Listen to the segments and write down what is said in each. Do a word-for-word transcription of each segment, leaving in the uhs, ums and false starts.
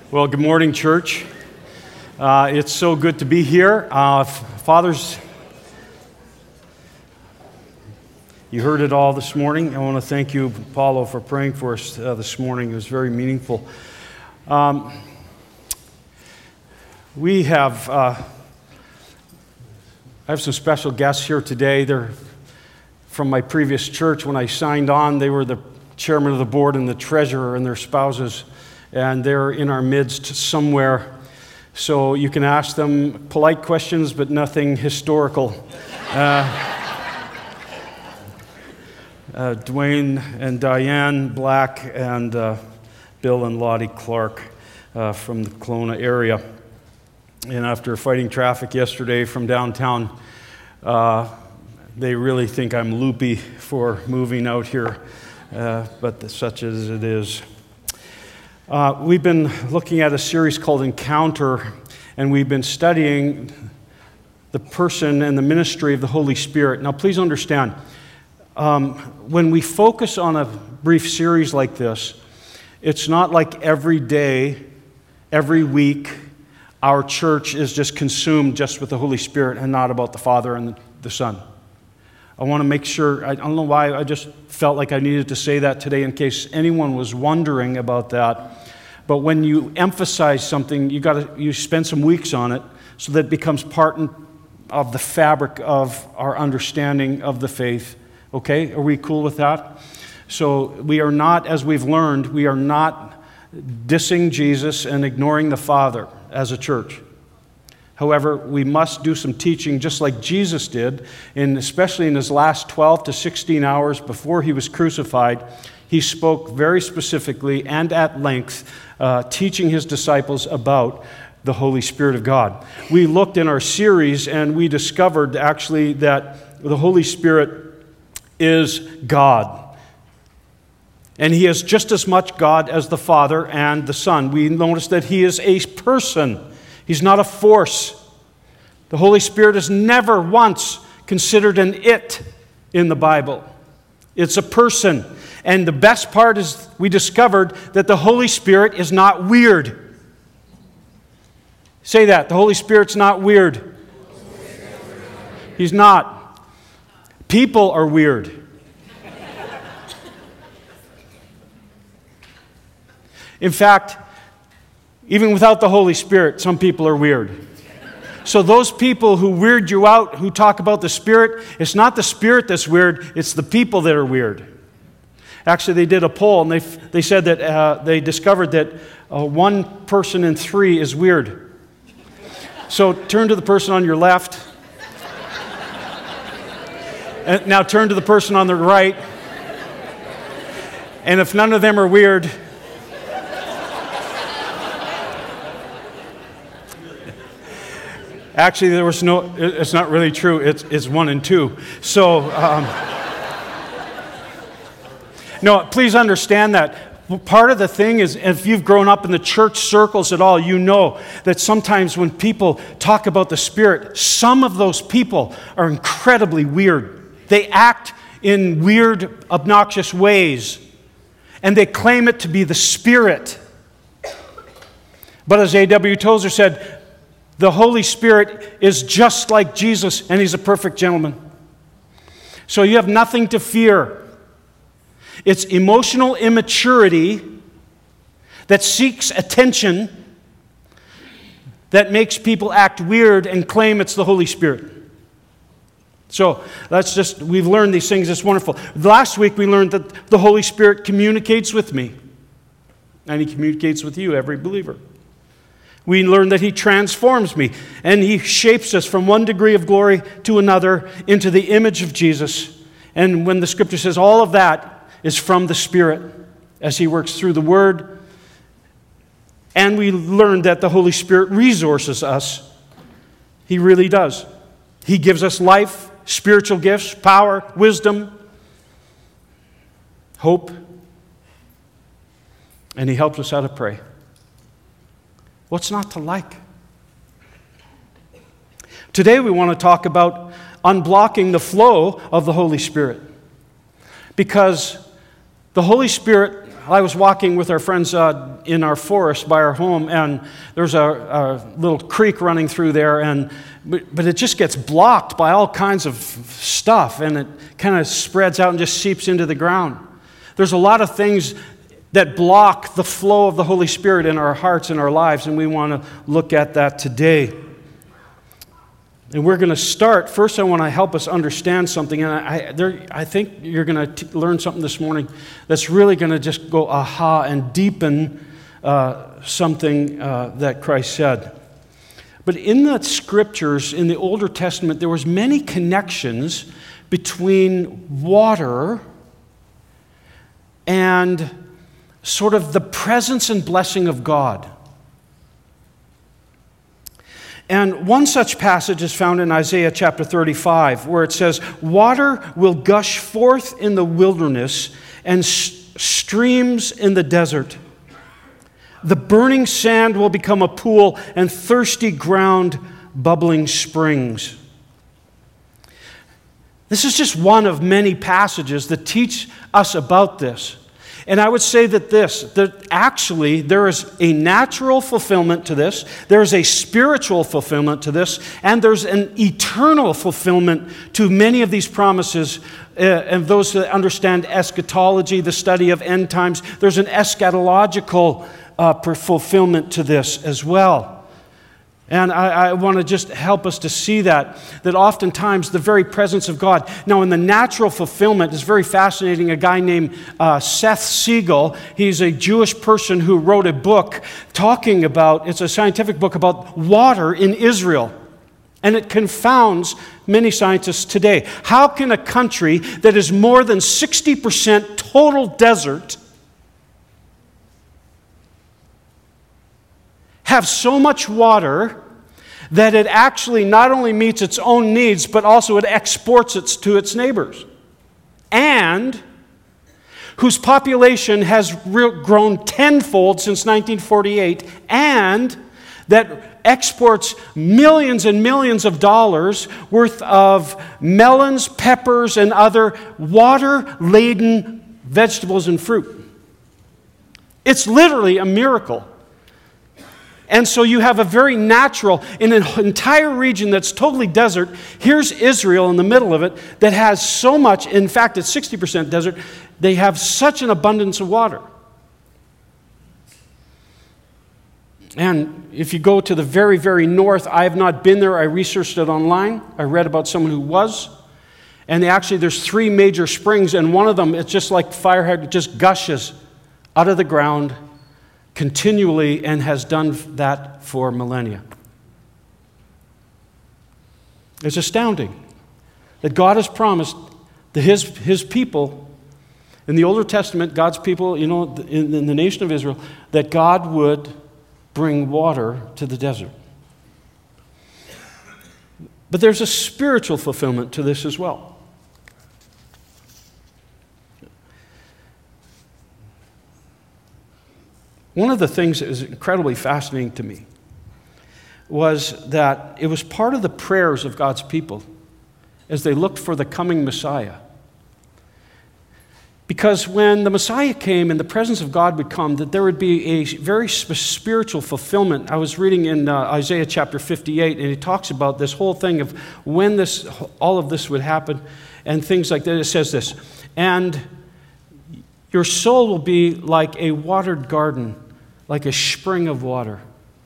Well, good morning, church. Uh, it's so good to be here. Uh, fathers, you heard it all this morning. I want to thank you, Paulo, for praying for us uh, this morning. It was very meaningful. Um, we have, uh, I have some special guests here today. They're from my previous church. When I signed on, they were the chairman of the board and the treasurer and their spouses. And they're in our midst somewhere. So you can ask them polite questions, but nothing historical. Uh, uh, Dwayne and Diane Black and uh, Bill and Lottie Clark uh, from the Kelowna area. And after fighting traffic yesterday from downtown, uh, they really think I'm loopy for moving out here, uh, but such as it is. Uh, we've been looking at a series called Encounter, and we've been studying the person and the ministry of the Holy Spirit. Now, please understand, um, when we focus on a brief series like this, it's not like every day, every week, our church is just consumed just with the Holy Spirit and not about the Father and the Son. I want to make sure, I don't know why, I just felt like I needed to say that today in case anyone was wondering about that. But when you emphasize something, you got to you spend some weeks on it so that it becomes part of the fabric of our understanding of the faith. Okay? Are we cool with that? So we are not, as we've learned, we are not dissing Jesus and ignoring the Father as a church. However, we must do some teaching just like Jesus did, and especially in his last twelve to sixteen hours before he was crucified. He spoke very specifically and at length, uh, teaching his disciples about the Holy Spirit of God. We looked in our series and we discovered actually that the Holy Spirit is God. And he is just as much God as the Father and the Son. We noticed that he is a person. He's not a force. The Holy Spirit is never once considered an it in the Bible. It's a person. And the best part is we discovered that the Holy Spirit is not weird. Say that. The Holy Spirit's not weird. He's not. People are weird. In fact, even without the Holy Spirit, some people are weird. So those people who weird you out, who talk about the Spirit, it's not the Spirit that's weird, it's the people that are weird. Actually, they did a poll, and they they said that uh, they discovered that uh, one person in three is weird. So turn to the person on your left. And now turn to the person on the right. And if none of them are weird, actually, there was no, it's not really true. It's, it's one and two. So, um, no, please understand that. Part of the thing is, if you've grown up in the church circles at all, you know that sometimes when people talk about the Spirit, some of those people are incredibly weird. They act in weird, obnoxious ways, and they claim it to be the Spirit. But as A W Tozer said, the Holy Spirit is just like Jesus, and he's a perfect gentleman. So you have nothing to fear. It's emotional immaturity that seeks attention that makes people act weird and claim it's the Holy Spirit. So that's just, we've learned these things. It's wonderful. Last week we learned that the Holy Spirit communicates with me, and he communicates with you, every believer. We learn that he transforms me, and he shapes us from one degree of glory to another into the image of Jesus. And when the Scripture says all of that is from the Spirit as he works through the Word. And we learn that the Holy Spirit resources us. He really does. He gives us life, spiritual gifts, power, wisdom, hope, and he helps us how to pray. What's not to like? Today we want to talk about unblocking the flow of the Holy Spirit. Because the Holy Spirit, I was walking with our friends uh, in our forest by our home, and there's a, a little creek running through there, and but, but it just gets blocked by all kinds of stuff, and it kind of spreads out and just seeps into the ground. There's a lot of things that block the flow of the Holy Spirit in our hearts and our lives, and we want to look at that today. And we're going to start. First, I want to help us understand something, and I, there, I think you're going to learn something this morning that's really going to just go aha and deepen uh, something uh, that Christ said. But in the Scriptures, in the Older Testament, there was many connections between water and sort of the presence and blessing of God. And one such passage is found in Isaiah chapter thirty-five, where it says, "Water will gush forth in the wilderness and s- streams in the desert. The burning sand will become a pool and thirsty ground bubbling springs." This is just one of many passages that teach us about this. And I would say that this, that actually there is a natural fulfillment to this, there is a spiritual fulfillment to this, and there's an eternal fulfillment to many of these promises. Uh, and those that understand eschatology, the study of end times, there's an eschatological uh, fulfillment to this as well. And I, I want to just help us to see that, that oftentimes the very presence of God. Now, in the natural fulfillment, is very fascinating. A guy named uh, Seth Siegel, he's a Jewish person who wrote a book talking about, it's a scientific book about water in Israel. And it confounds many scientists today. How can a country that is more than sixty percent total desert have so much water that it actually not only meets its own needs, but also it exports it to its neighbors, and whose population has re- grown tenfold since nineteen forty-eight, and that exports millions and millions of dollars worth of melons, peppers, and other water-laden vegetables and fruit. It's literally a miracle. And so you have a very natural, in an entire region that's totally desert, here's Israel in the middle of it that has so much, in fact it's sixty percent desert, they have such an abundance of water. And if you go to the very, very north, I have not been there, I researched it online, I read about someone who was, and they actually there's three major springs, and one of them, it's just like fire hydrant, just gushes out of the ground continually, and has done that for millennia. It's astounding that God has promised that his, his people, in the Older Testament, God's people, you know, in, in the nation of Israel, that God would bring water to the desert. But there's a spiritual fulfillment to this as well. One of the things that was incredibly fascinating to me was that it was part of the prayers of God's people as they looked for the coming Messiah. Because when the Messiah came and the presence of God would come, that there would be a very spiritual fulfillment. I was reading in uh, Isaiah chapter fifty-eight, and it talks about this whole thing of when this, all of this would happen and things like that. It says this, "And your soul will be like a watered garden, like a spring of water."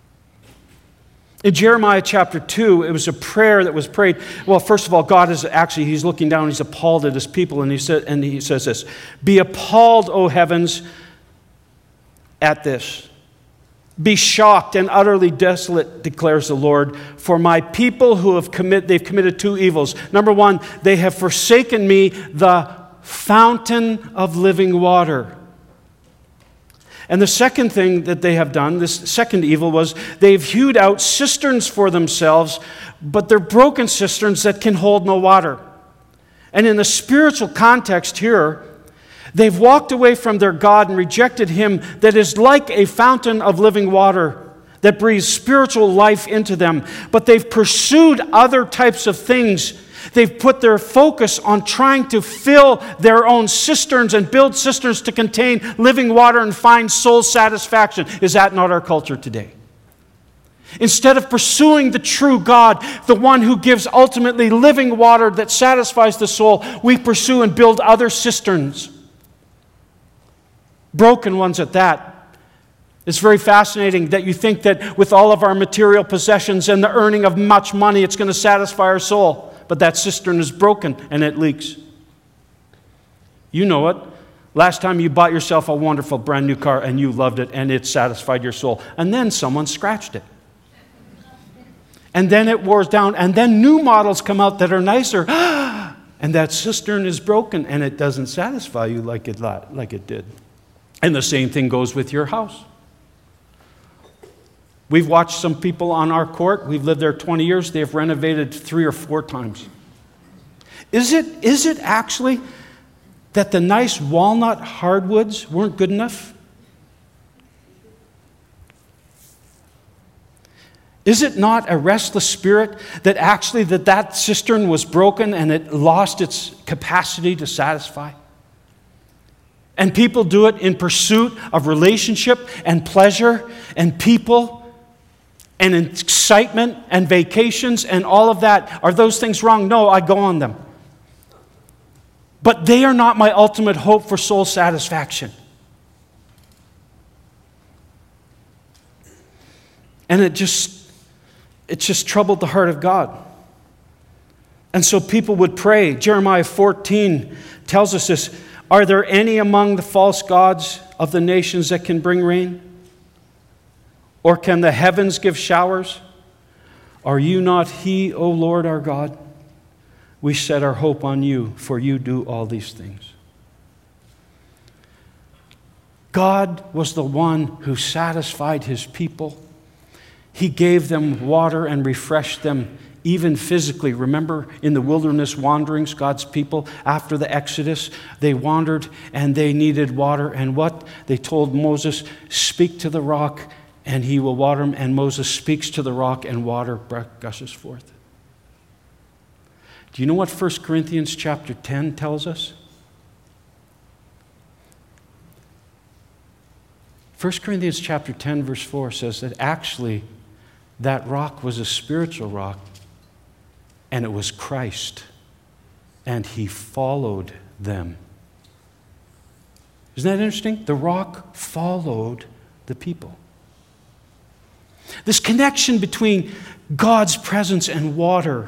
In Jeremiah chapter two, it was a prayer that was prayed. Well, first of all, God is actually, he's looking down, he's appalled at his people, and he, said, and he says this, "Be appalled, O heavens, at this. Be shocked and utterly desolate, declares the Lord, for my people who have committed, they've committed two evils. Number one, they have forsaken me, the fountain of living water. And the second thing that they have done, this second evil, was they've hewed out cisterns for themselves, but they're broken cisterns that can hold no water." And in the spiritual context here, they've walked away from their God and rejected him that is like a fountain of living water that breathes spiritual life into them. But they've pursued other types of things They've put their focus on trying to fill their own cisterns and build cisterns to contain living water and find soul satisfaction. Is that not our culture today? Instead of pursuing the true God, the one who gives ultimately living water that satisfies the soul, we pursue and build other cisterns. Broken ones at that. It's very fascinating that you think that with all of our material possessions and the earning of much money, it's going to satisfy our soul. But that cistern is broken and it leaks. You know it. Last time you bought yourself a wonderful brand new car and you loved it and it satisfied your soul. And then someone scratched it. And then it wears down, and then new models come out that are nicer. And that cistern is broken, and it doesn't satisfy you like it, like it did. And the same thing goes with your house. We've watched some people on our court. We've lived there twenty years. They've renovated three or four times. Is it, is it actually that the nice walnut hardwoods weren't good enough? Is it not a restless spirit that actually that, that cistern was broken and it lost its capacity to satisfy? And people do it in pursuit of relationship and pleasure and people and excitement and vacations and all of that. Are those things wrong? No, I go on them. But they are not my ultimate hope for soul satisfaction. And it just It just troubled the heart of God. And so people would pray. Jeremiah fourteen tells us this. Are there any among the false gods of the nations that can bring rain? Or can the heavens give showers? Are you not He, O Lord our God? We set our hope on you, for you do all these things. God was the one who satisfied His people. He gave them water and refreshed them, even physically. Remember in the wilderness wanderings, God's people, after the Exodus, they wandered and they needed water. And what? They told Moses, speak to the rock and he will water them. And Moses speaks to the rock and water gushes forth. Do you know what First Corinthians chapter ten tells us? First Corinthians chapter ten verse four says that actually that rock was a spiritual rock, and it was Christ, and He followed them. Isn't that interesting? The rock followed the people. This connection between God's presence and water,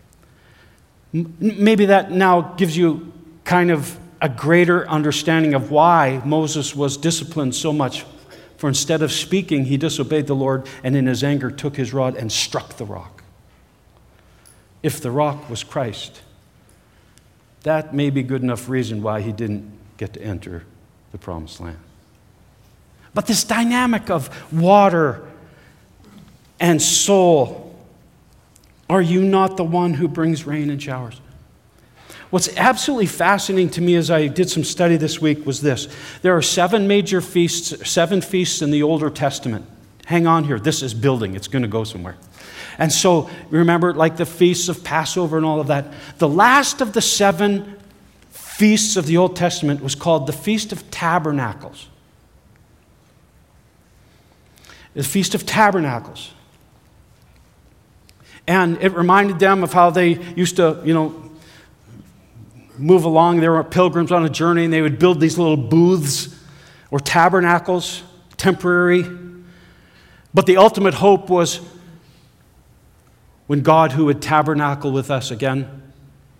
maybe that now gives you kind of a greater understanding of why Moses was disciplined so much. For instead of speaking, he disobeyed the Lord and in his anger took his rod and struck the rock. If the rock was Christ, that may be good enough reason why he didn't get to enter the promised land. But this dynamic of water and soul, are you not the one who brings rain and showers? What's absolutely fascinating to me as I did some study this week was this. There are seven major feasts, seven feasts in the Older Testament. Hang on here. This is building. It's going to go somewhere. And so, remember, like the feasts of Passover and all of that. The last of the seven feasts of the Old Testament was called the Feast of Tabernacles. The Feast of Tabernacles. And it reminded them of how they used to, you know, move along. They were pilgrims on a journey, and they would build these little booths or tabernacles, temporary. But the ultimate hope was when God, who would tabernacle with us again.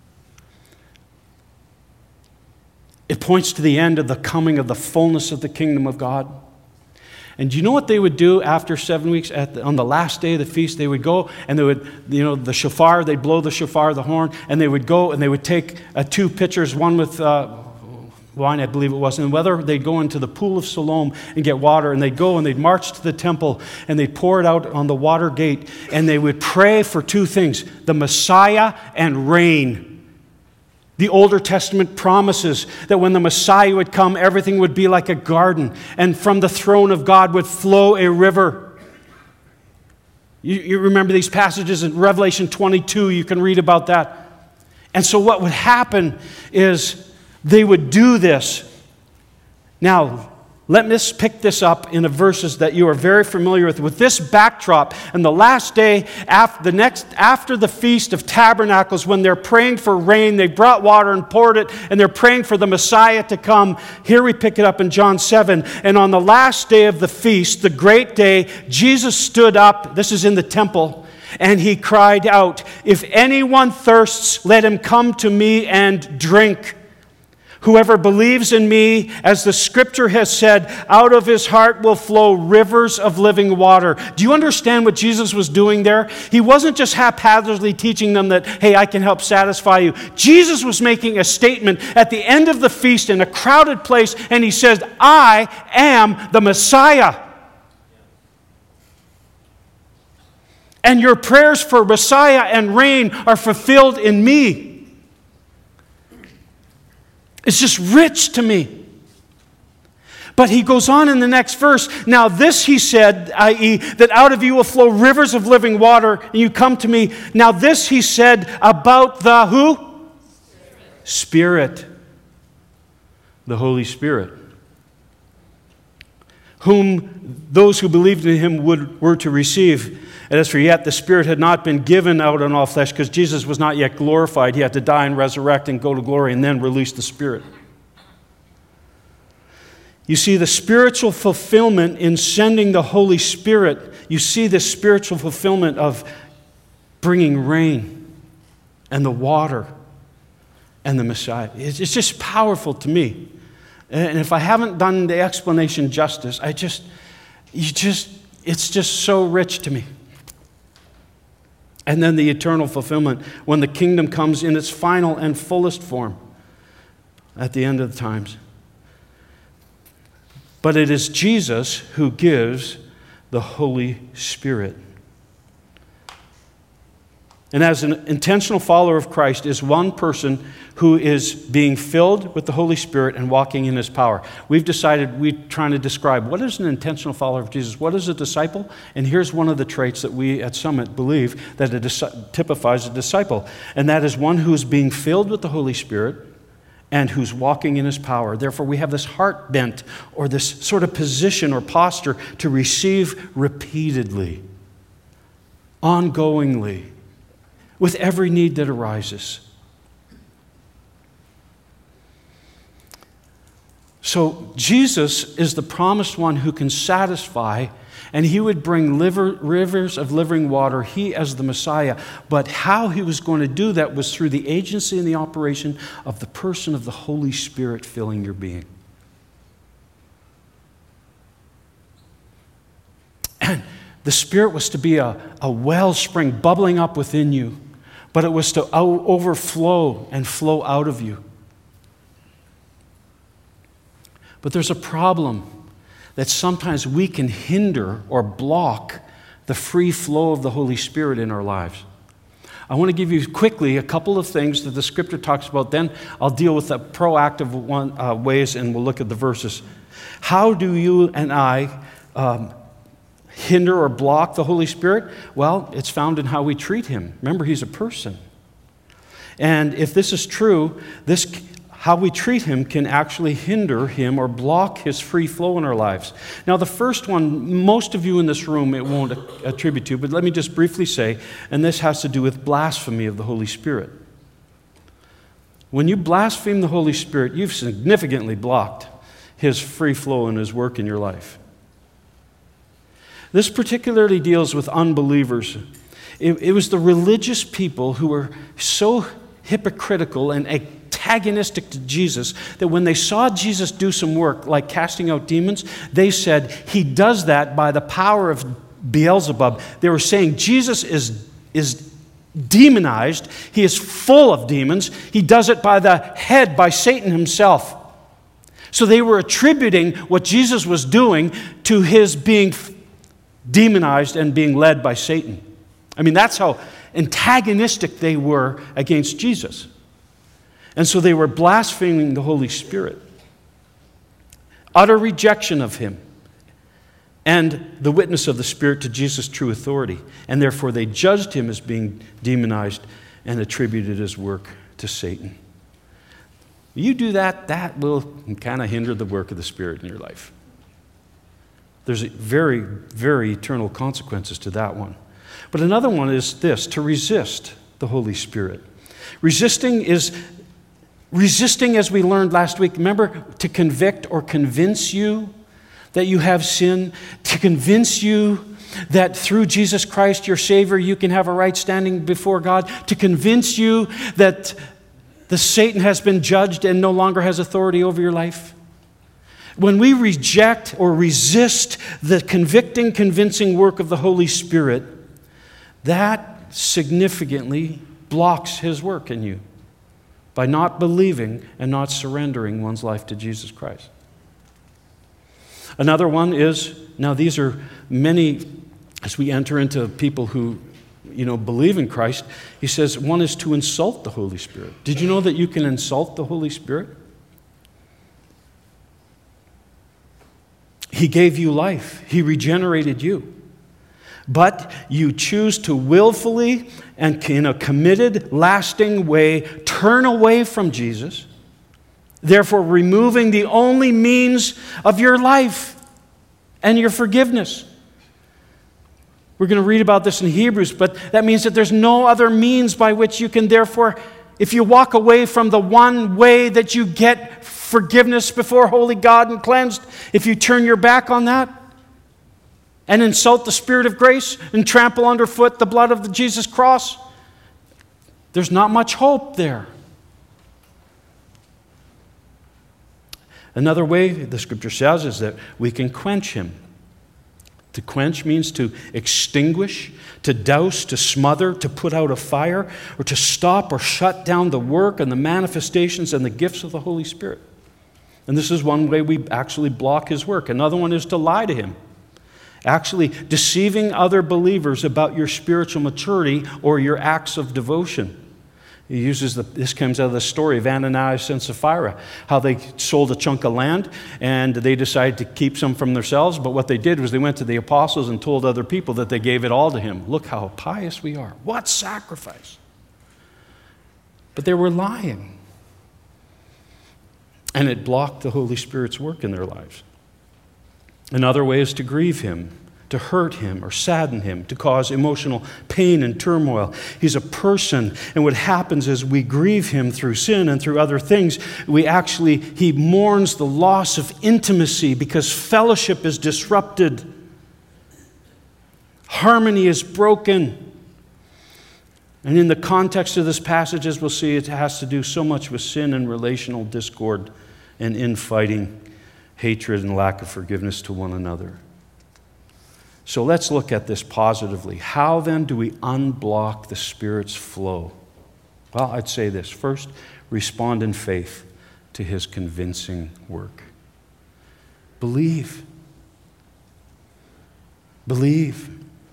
It points to the end of the coming of the fullness of the kingdom of God. And do you know what they would do after seven weeks? At the, on the last day of the feast, they would go and they would, you know, the shofar, they'd blow the shofar, the horn, and they would go and they would take uh, two pitchers, one with uh, wine, I believe it was, and whether they'd go into the pool of Siloam and get water, and they'd go and they'd march to the temple and they'd pour it out on the water gate, and they would pray for two things, the Messiah and rain. The Older Testament promises that when the Messiah would come, everything would be like a garden, and from the throne of God would flow a river. You, you remember these passages in Revelation twenty-two, you can read about that. And so what would happen is they would do this. Now, let me pick this up in the verses that you are very familiar with. With this backdrop, and the last day, after the next, after the Feast of Tabernacles, when they're praying for rain, they brought water and poured it, and they're praying for the Messiah to come. Here we pick it up in John seven. And on the last day of the feast, the great day, Jesus stood up. This is in the temple. And he cried out, "If anyone thirsts, let him come to me and drink. Whoever believes in me, as the scripture has said, out of his heart will flow rivers of living water." Do you understand what Jesus was doing there? He wasn't just haphazardly teaching them that, hey, I can help satisfy you. Jesus was making a statement at the end of the feast in a crowded place, and he says, I am the Messiah. And your prayers for Messiah and rain are fulfilled in me. It's just rich to me. But he goes on in the next verse. Now this he said, that is, that out of you will flow rivers of living water, and you come to me. Now this he said about the who? Spirit. Spirit. The Holy Spirit. Whom those who believed in him would, were to receive. And as for yet, the Spirit had not been given out on all flesh, because Jesus was not yet glorified. He had to die and resurrect and go to glory and then release the Spirit. You see, the spiritual fulfillment in sending the Holy Spirit, you see the spiritual fulfillment of bringing rain and the water and the Messiah. It's just powerful to me. And if I haven't done the explanation justice, I just, you just, it's just so rich to me. And then the eternal fulfillment when the kingdom comes in its final and fullest form at the end of the times. But it is Jesus who gives the Holy Spirit. And as an intentional follower of Christ is one person who is being filled with the Holy Spirit and walking in His power. We've decided we're trying to describe what is an intentional follower of Jesus, what is a disciple, and here's one of the traits that we at Summit believe that it typifies a disciple, and that is one who is being filled with the Holy Spirit and who's walking in His power. Therefore, we have this heart bent or this sort of position or posture to receive repeatedly, ongoingly, with every need that arises. So Jesus is the promised one who can satisfy, and He would bring liver, rivers of living water, He as the Messiah. But how He was going to do that was through the agency and the operation of the person of the Holy Spirit filling your being. And the Spirit was to be a, a wellspring bubbling up within you, but it was to o- overflow and flow out of you. But there's a problem that sometimes we can hinder or block the free flow of the Holy Spirit in our lives. I want to give you quickly a couple of things that the Scripture talks about. Then I'll deal with the proactive one, uh, ways, and we'll look at the verses. How do you and I um, hinder or block the Holy Spirit? Well, it's found in how we treat Him. Remember, He's a person. And if this is true, this how we treat Him can actually hinder Him or block His free flow in our lives. Now, the first one, most of you in this room, it won't attribute to, but let me just briefly say, and this has to do with blasphemy of the Holy Spirit. When you blaspheme the Holy Spirit, you've significantly blocked His free flow and His work in your life. This particularly deals with unbelievers. It, it was the religious people who were so hypocritical and antagonistic to Jesus that when they saw Jesus do some work like casting out demons, they said, He does that by the power of Beelzebub. They were saying Jesus is, is demonized. He is full of demons. He does it by the head, by Satan himself. So they were attributing what Jesus was doing to His being demonized and being led by Satan. I mean, that's how antagonistic they were against Jesus. And so they were blaspheming the Holy Spirit. Utter rejection of Him and the witness of the Spirit to Jesus' true authority. And therefore they judged Him as being demonized and attributed His work to Satan. You do that, that will kind of hinder the work of the Spirit in your life. There's very, very eternal consequences to that one. But another one is this, to resist the Holy Spirit. Resisting is, resisting as we learned last week, remember, to convict or convince you that you have sin, to convince you that through Jesus Christ, your Savior, you can have a right standing before God, to convince you that the Satan has been judged and no longer has authority over your life. When we reject or resist the convicting, convincing work of the Holy Spirit, that significantly blocks His work in you by not believing and not surrendering one's life to Jesus Christ. Another one is, now these are many, as we enter into people who, you know, believe in Christ, he says one is to insult the Holy Spirit. Did you know that you can insult the Holy Spirit? He gave you life. He regenerated you. But you choose to willfully and in a committed, lasting way turn away from Jesus, therefore removing the only means of your life and your forgiveness. We're going to read about this in Hebrews, but that means that there's no other means by which you can therefore, if you walk away from the one way that you get forgiveness before holy God and cleansed, if you turn your back on that and insult the Spirit of grace and trample underfoot the blood of the Jesus cross, there's not much hope there. Another way, the Scripture says, is that we can quench him. To quench means to extinguish, to douse, to smother, to put out a fire, or to stop or shut down the work and the manifestations and the gifts of the Holy Spirit. And this is one way we actually block his work. Another one is to lie to him. Actually deceiving other believers about your spiritual maturity or your acts of devotion. He uses the, this comes out of the story of Ananias and Sapphira, how they sold a chunk of land and they decided to keep some from themselves, but what they did was they went to the apostles and told other people that they gave it all to him. Look how pious we are. What sacrifice! But they were lying. And it blocked the Holy Spirit's work in their lives. Another way is to grieve him, to hurt him or sadden him, to cause emotional pain and turmoil. He's a person, and what happens is we grieve him through sin and through other things. We actually, he mourns the loss of intimacy because fellowship is disrupted. Harmony is broken. And in the context of this passage, as we'll see, it has to do so much with sin and relational discord and infighting, hatred and lack of forgiveness to one another. So let's look at this positively. How then do we unblock the Spirit's flow? Well, I'd say this. First, respond in faith to his convincing work. Believe. Believe.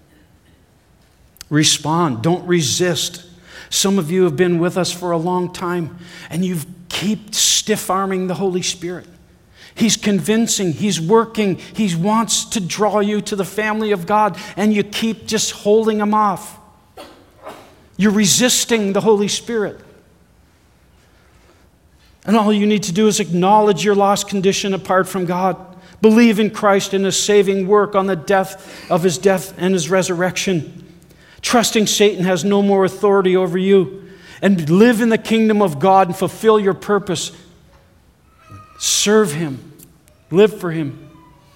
Respond. Don't resist. Some of you have been with us for a long time, and you've keep stiff-arming the Holy Spirit. He's convincing, he's working, he wants to draw you to the family of God, and you keep just holding him off. You're resisting the Holy Spirit. And all you need to do is acknowledge your lost condition apart from God. Believe in Christ and his saving work on the death of his death and his resurrection. Trusting Satan has no more authority over you. And live in the kingdom of God and fulfill your purpose. Serve him. Live for him.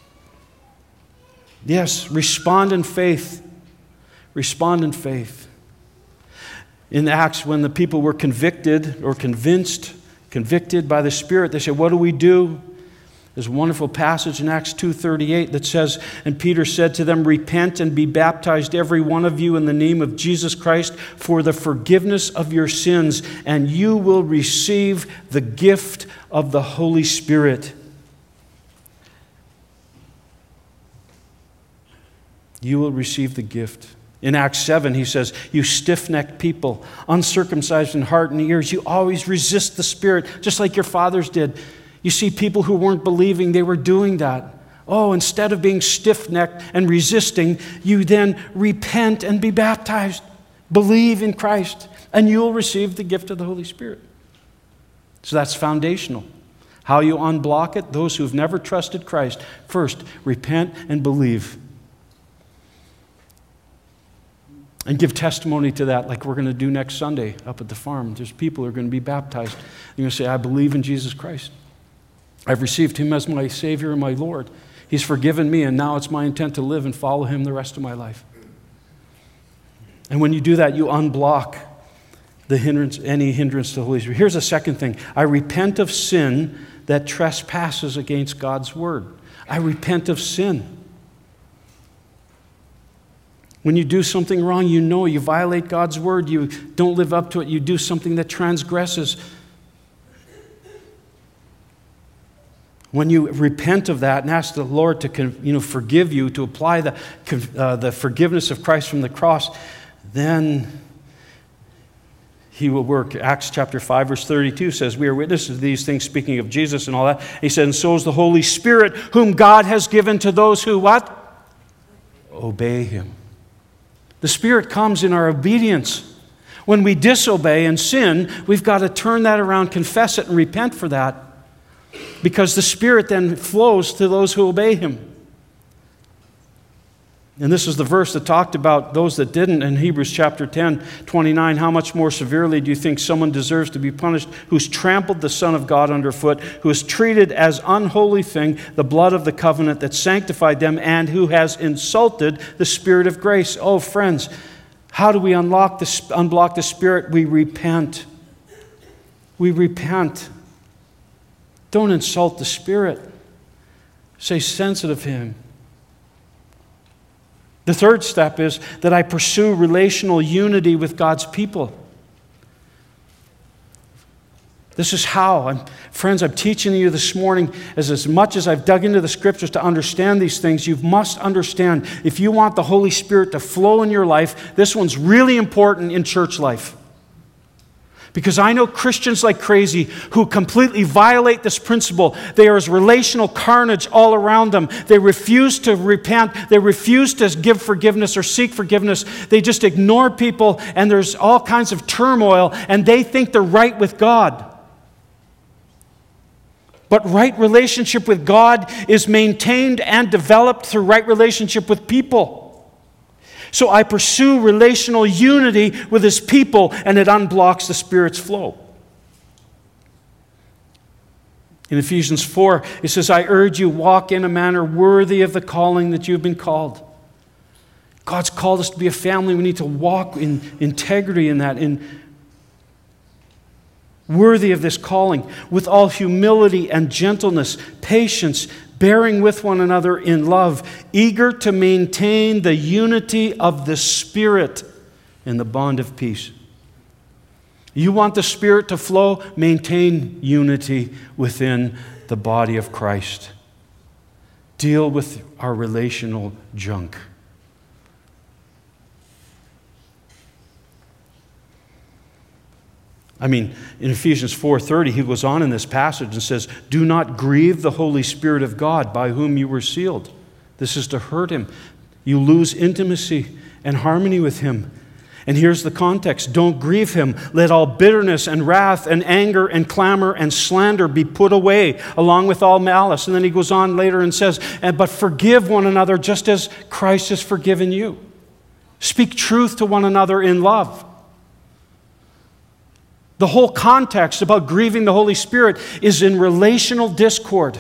Yes, respond in faith. Respond in faith. In Acts, when the people were convicted or convinced, convicted by the Spirit, they said, what do we do? There's a wonderful passage in Acts two thirty-eight that says, and Peter said to them, repent and be baptized every one of you in the name of Jesus Christ for the forgiveness of your sins, and you will receive the gift of the Holy Spirit. You will receive the gift. In Acts seven, he says, you stiff-necked people, uncircumcised in heart and ears, you always resist the Spirit, just like your fathers did. You see, people who weren't believing, they were doing that. Oh, instead of being stiff-necked and resisting, you then repent and be baptized. Believe in Christ. and you will receive the gift of the Holy Spirit. So that's foundational. How you unblock it? Those who have never trusted Christ, first, repent and believe. And give testimony to that, like we're going to do next Sunday up at the farm. There's people who are going to be baptized. They're going to say, I believe in Jesus Christ. I've received Him as my Savior and my Lord. He's forgiven me, and now it's my intent to live and follow Him the rest of my life. And when you do that, you unblock the hindrance, any hindrance to the Holy Spirit. Here's a second thing. I repent of sin that trespasses against God's word. I repent of sin. When you do something wrong, you know you violate God's word, you don't live up to it, you do something that transgresses. When you repent of that and ask the Lord to you know, forgive you, to apply the, uh, the forgiveness of Christ from the cross, then He will work. Acts chapter five, verse thirty-two says, we are witnesses of these things, speaking of Jesus and all that. He said, and so is the Holy Spirit, whom God has given to those who what? Obey Him. The Spirit comes in our obedience. When we disobey and sin, we've got to turn that around, confess it, and repent for that. Because the Spirit then flows to those who obey Him. And this is the verse that talked about those that didn't in Hebrews chapter ten, twenty-nine. How much more severely do you think someone deserves to be punished who's trampled the Son of God underfoot, who has treated as unholy thing the blood of the covenant that sanctified them, and who has insulted the Spirit of grace? Oh, friends, how do we unlock the, unblock the Spirit? We repent. We repent. Don't insult the Spirit. Stay sensitive to Him. The third step is that I pursue relational unity with God's people. This is how. I'm, friends, I'm teaching you this morning, as, as much as I've dug into the Scriptures to understand these things, you must understand, if you want the Holy Spirit to flow in your life, this one's really important in church life. Because I know Christians like crazy who completely violate this principle. There is relational carnage all around them. They refuse to repent. They refuse to give forgiveness or seek forgiveness. They just ignore people, and there's all kinds of turmoil, and they think they're right with God. But right relationship with God is maintained and developed through right relationship with people. So I pursue relational unity with His people, and it unblocks the Spirit's flow. In Ephesians four, it says, I urge you, walk in a manner worthy of the calling that you've been called. God's called us to be a family. We need to walk in integrity in that, in worthy of this calling, with all humility and gentleness, patience, bearing with one another in love, eager to maintain the unity of the Spirit in the bond of peace. You want the Spirit to flow? Maintain unity within the body of Christ. Deal with our relational junk. I mean, in Ephesians four thirty, he goes on in this passage and says, do not grieve the Holy Spirit of God by whom you were sealed. This is to hurt Him. You lose intimacy and harmony with Him. And here's the context. Don't grieve Him. Let all bitterness and wrath and anger and clamor and slander be put away, along with all malice. And then he goes on later and says, but forgive one another just as Christ has forgiven you. Speak truth to one another in love. The whole context about grieving the Holy Spirit is in relational discord.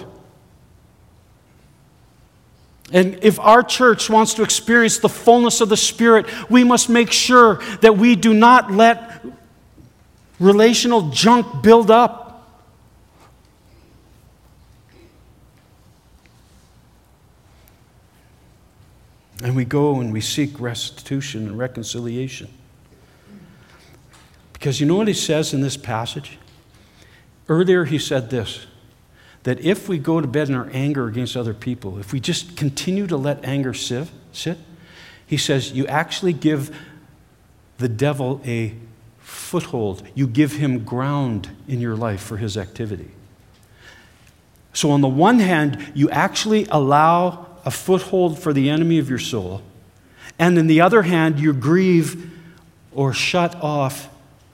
And if our church wants to experience the fullness of the Spirit, we must make sure that we do not let relational junk build up. And we go and we seek restitution and reconciliation. Because you know what he says in this passage? Earlier he said this, that if we go to bed in our anger against other people, if we just continue to let anger sit, sit, he says you actually give the devil a foothold. You give him ground in your life for his activity. So on the one hand, you actually allow a foothold for the enemy of your soul. And on the other hand, you grieve or shut off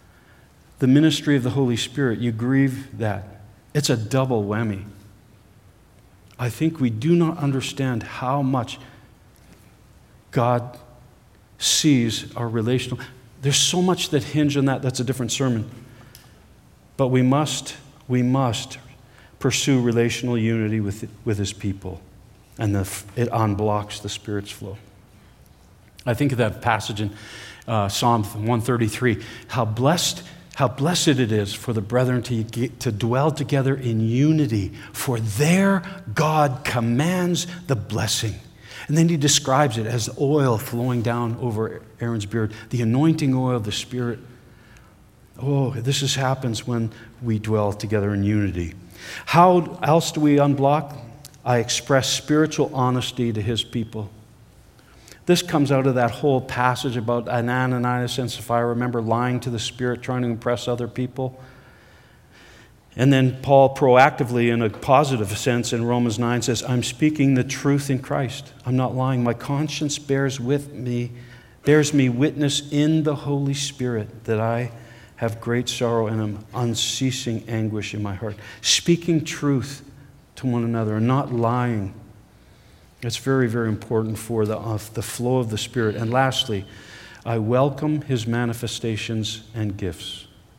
the ministry of the Holy Spirit, you grieve that. It's a double whammy. I think we do not understand how much God sees our relational. There's so much that hinge on that. That's a different sermon. But we must, we must pursue relational unity with, with His people. And the, it unblocks the Spirit's flow. I think of that passage in uh, Psalm one thirty-three. How blessed, how blessed it is for the brethren to, get, to dwell together in unity, for there God commands the blessing. And then he describes it as oil flowing down over Aaron's beard, the anointing oil of the Spirit. Oh, this is, happens when we dwell together in unity. How else do we unblock? I express spiritual honesty to His people. This comes out of that whole passage about Ananias and Sapphira, remember, lying to the Spirit, trying to impress other people. And then Paul proactively, in a positive sense, in Romans nine says, I'm speaking the truth in Christ. I'm not lying. My conscience bears with me, bears me witness in the Holy Spirit that I have great sorrow and an unceasing anguish in my heart. Speaking truth to one another and not lying. It's very, very important for the, uh, the flow of the Spirit. And lastly, I welcome His manifestations and gifts.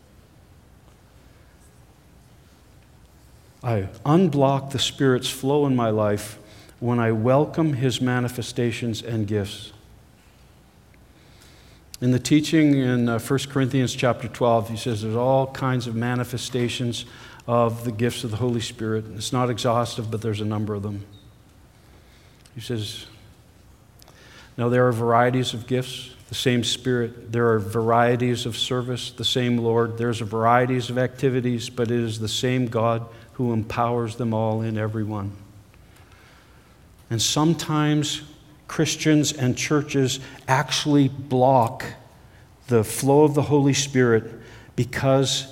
I unblock the Spirit's flow in my life when I welcome His manifestations and gifts. In the teaching in uh, First Corinthians chapter twelve, he says there's all kinds of manifestations of the gifts of the Holy Spirit. It's not exhaustive, but there's a number of them. He says, now there are varieties of gifts, the same Spirit. There are varieties of service, the same Lord. There's varieties of activities, but it is the same God who empowers them all in everyone. And sometimes Christians and churches actually block the flow of the Holy Spirit because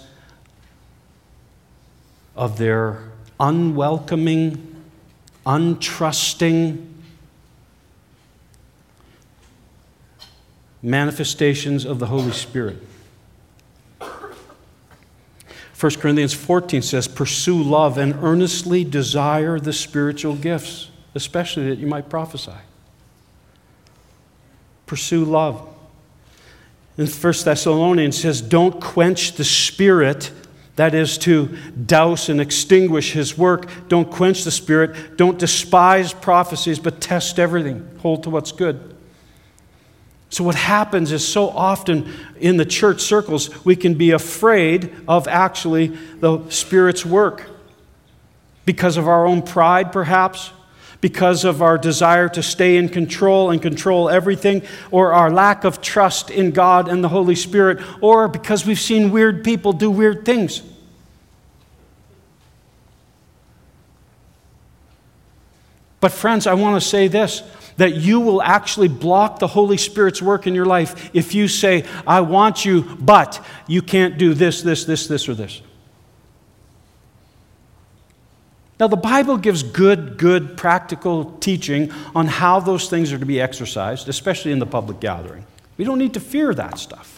of their unwelcoming, untrusting manifestations of the Holy Spirit. First Corinthians fourteen says, pursue love and earnestly desire the spiritual gifts, especially that you might prophesy. Pursue love. In First Thessalonians says, don't quench the Spirit, that is to douse and extinguish His work. Don't quench the Spirit. Don't despise prophecies, but test everything. Hold to what's good. So what happens is so often in the church circles, we can be afraid of actually the Spirit's work because of our own pride, perhaps, because of our desire to stay in control and control everything, or our lack of trust in God and the Holy Spirit, or because we've seen weird people do weird things. But friends, I want to say this, that you will actually block the Holy Spirit's work in your life if you say, I want you, but you can't do this, this, this, this, or this. Now, the Bible gives good, good, practical teaching on how those things are to be exercised, especially in the public gathering. We don't need to fear that stuff.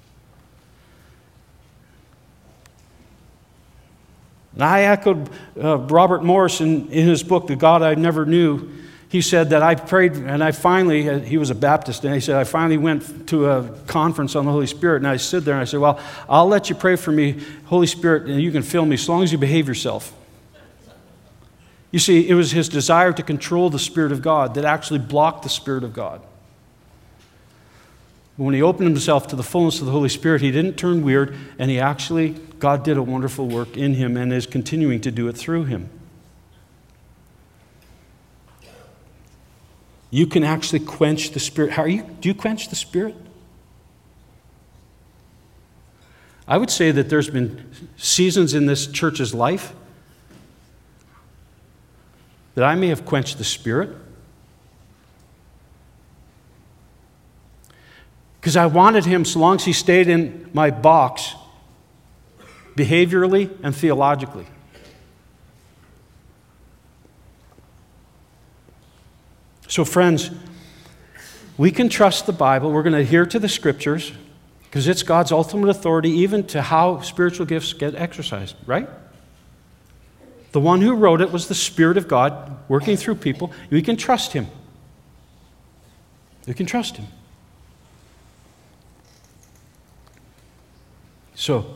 And I echoed uh, Robert Morris in, in his book, The God I Never Knew. He said that I prayed, and I finally, he was a Baptist, and he said, I finally went to a conference on the Holy Spirit, and I stood there and I said, well, I'll let you pray for me, Holy Spirit, and you can fill me as long as you behave yourself. You see, it was his desire to control the Spirit of God that actually blocked the Spirit of God. When he opened himself to the fullness of the Holy Spirit, he didn't turn weird, and he actually, God did a wonderful work in him and is continuing to do it through him. You can actually quench the Spirit. How are you? Do you quench the Spirit? I would say that there's been seasons in this church's life that I may have quenched the Spirit because I wanted him, so long as he stayed in my box, behaviorally and theologically. So friends, we can trust the Bible. We're going to adhere to the Scriptures. Because it's God's ultimate authority even to how spiritual gifts get exercised, right? The one who wrote it was the Spirit of God working through people. We can trust Him. We can trust Him. So,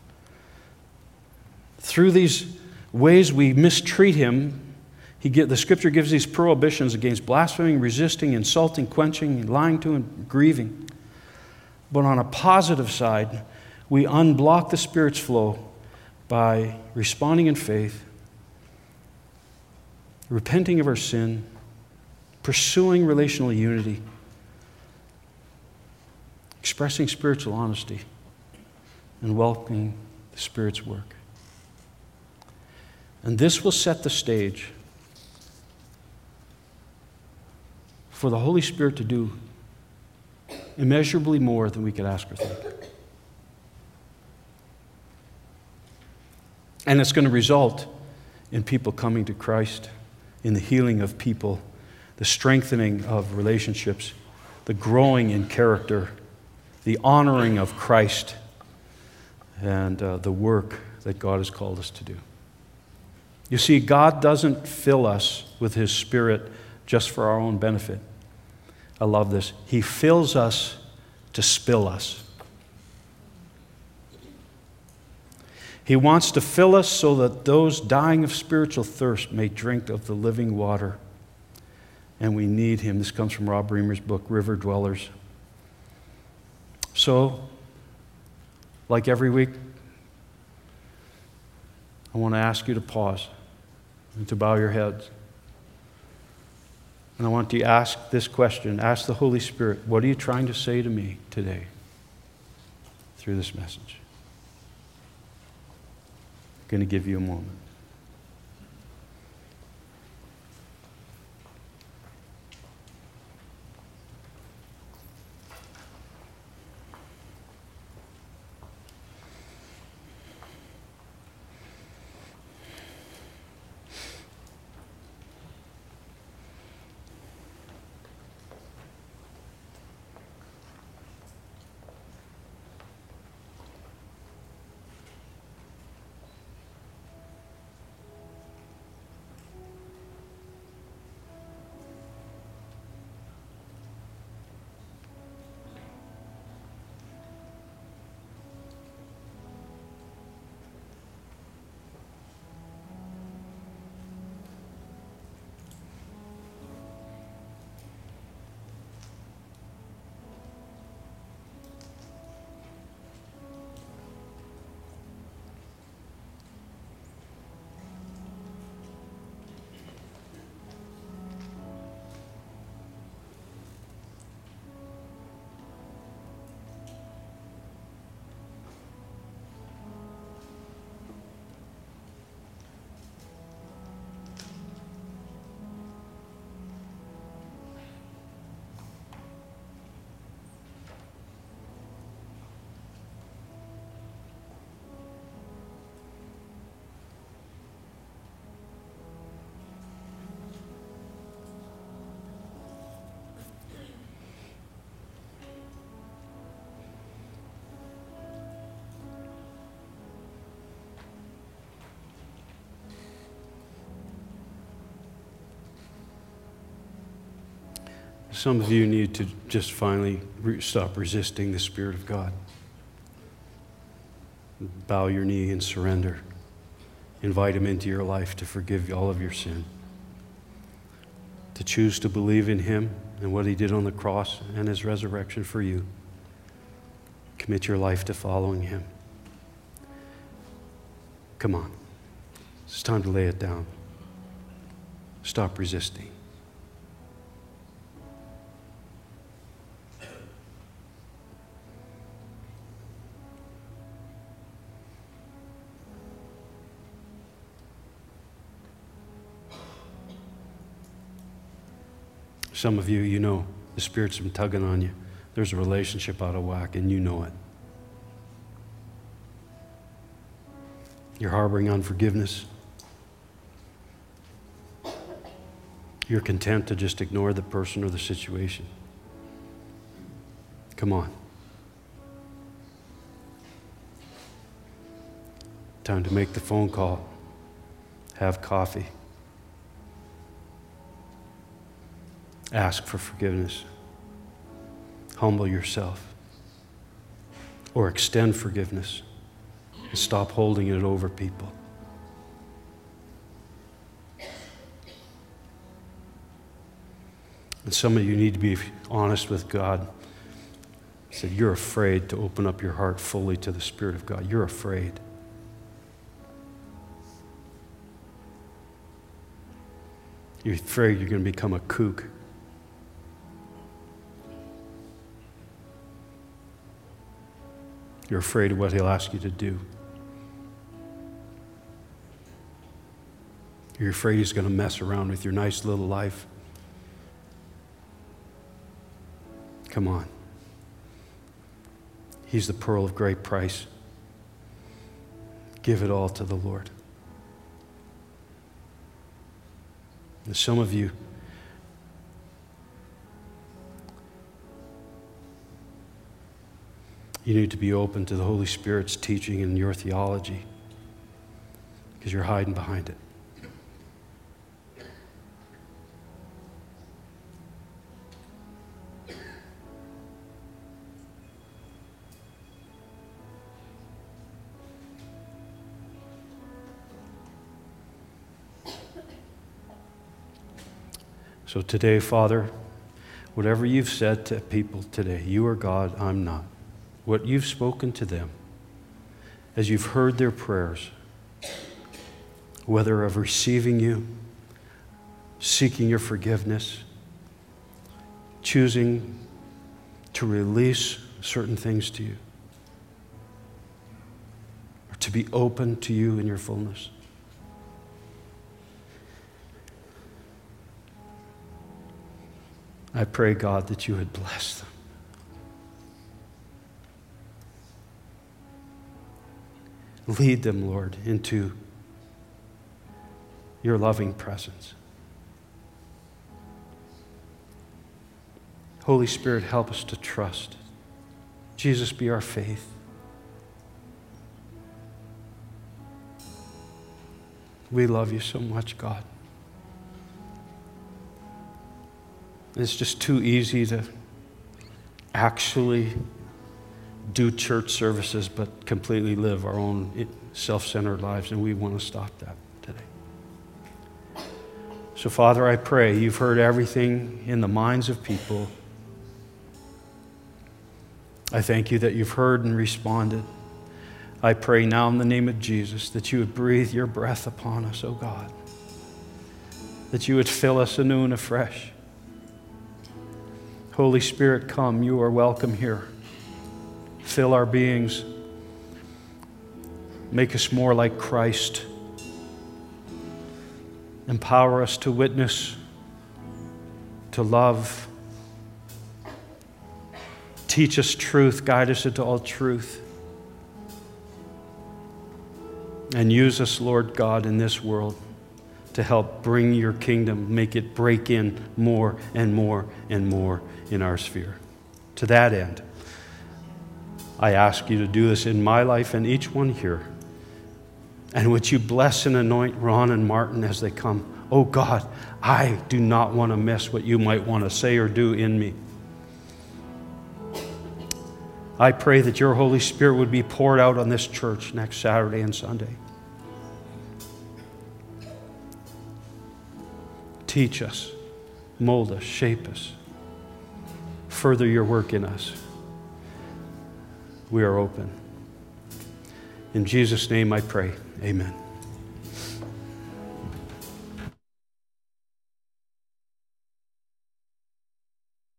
through these ways we mistreat Him, he get, the Scripture gives these prohibitions against blaspheming, resisting, insulting, quenching, lying to, and grieving. But on a positive side, we unblock the Spirit's flow by responding in faith, repenting of our sin, pursuing relational unity, expressing spiritual honesty, and welcoming the Spirit's work. And this will set the stage for the Holy Spirit to do immeasurably more than we could ask or think. And it's going to result in people coming to Christ, in the healing of people, the strengthening of relationships, the growing in character, the honoring of Christ, and uh, the work that God has called us to do. You see, God doesn't fill us with His Spirit just for our own benefit. I love this. He fills us to spill us. He wants to fill us so that those dying of spiritual thirst may drink of the living water. And we need Him. This comes from Rob Reimer's book, River Dwellers. So, like every week, I want to ask you to pause and to bow your heads. And I want you to ask this question. Ask the Holy Spirit, what are you trying to say to me today through this message? I'm going to give you a moment. Some of you need to just finally re- stop resisting the Spirit of God. Bow your knee and surrender. Invite Him into your life to forgive all of your sin. To choose to believe in Him and what He did on the cross and His resurrection for you. Commit your life to following Him. Come on. It's time to lay it down. Stop resisting. Some of you, you know, the Spirit's been tugging on you. There's a relationship out of whack, and you know it. You're harboring unforgiveness. You're content to just ignore the person or the situation. Come on. Time to make the phone call. Have coffee. Ask for forgiveness. Humble yourself. Or extend forgiveness. And stop holding it over people. And some of you need to be honest with God. He said, you're afraid to open up your heart fully to the Spirit of God. You're afraid. You're afraid you're going to become a kook. You're afraid of what He'll ask you to do. You're afraid He's going to mess around with your nice little life. Come on. He's the pearl of great price. Give it all to the Lord. And some of you, you need to be open to the Holy Spirit's teaching in your theology because you're hiding behind it. So today, Father, whatever you've said to people today, you are God, I'm not. What you've spoken to them, as you've heard their prayers, whether of receiving you, seeking your forgiveness, choosing to release certain things to you, or to be open to you in your fullness. I pray, God, that you would bless them. Lead them, Lord, into your loving presence. Holy Spirit, help us to trust. Jesus, be our faith. We love you so much, God. It's just too easy to actually do church services but completely live our own self-centered lives, and we want to stop that today. So, Father, I pray you've heard everything in the minds of people. I thank you that you've heard and responded. I pray now in the name of Jesus that you would breathe your breath upon us, oh God, that you would fill us anew and afresh. Holy Spirit, come. You are welcome here. Fill our beings. Make us more like Christ. Empower us to witness, to love. Teach us truth. Guide us into all truth. And use us, Lord God, in this world to help bring your kingdom, make it break in more and more and more in our sphere. To that end, I ask you to do this in my life and each one here. And would you bless and anoint Ron and Martin as they come? Oh God, I do not want to miss what you might want to say or do in me. I pray that your Holy Spirit would be poured out on this church next Saturday and Sunday. Teach us, mold us, shape us. Further your work in us. We are open. In Jesus' name I pray. Amen.